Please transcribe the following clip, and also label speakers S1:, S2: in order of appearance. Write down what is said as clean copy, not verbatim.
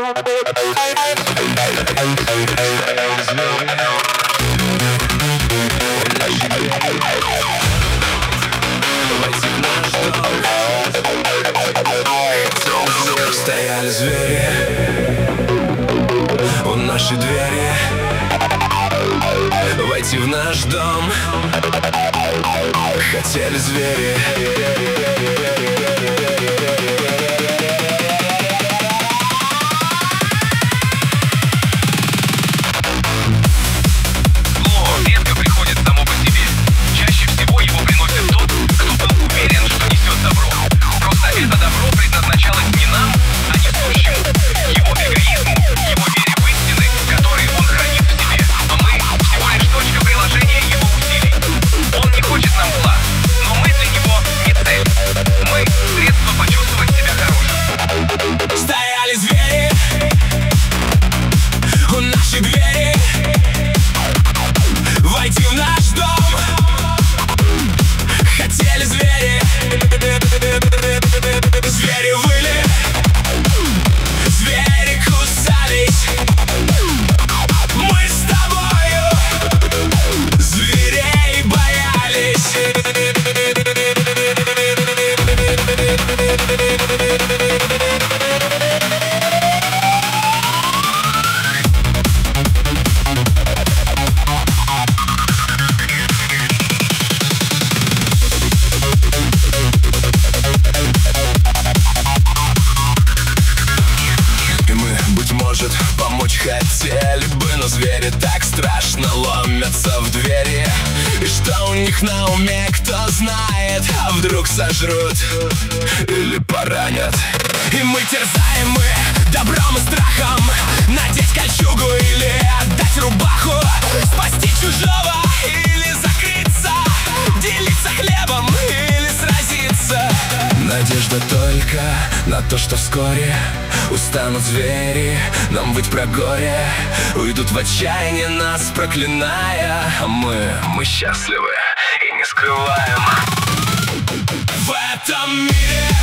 S1: Стояли звери у нашей двери, войти в наш дом хотели звери. Помочь хотели бы, но звери так страшно ломятся в двери. И что у них на уме, кто знает? А вдруг сожрут или поранят? И мы терзаемы добром и страхом, надеть кольчугу или отдать рубаху, спасти чужого или закрыться, делиться хлебом или сразиться. Надежда только на то, что вскоре устанут звери нам выть про горе, уйдут в отчаяние, нас проклиная. А мы счастливы и не скрываем. В этом мире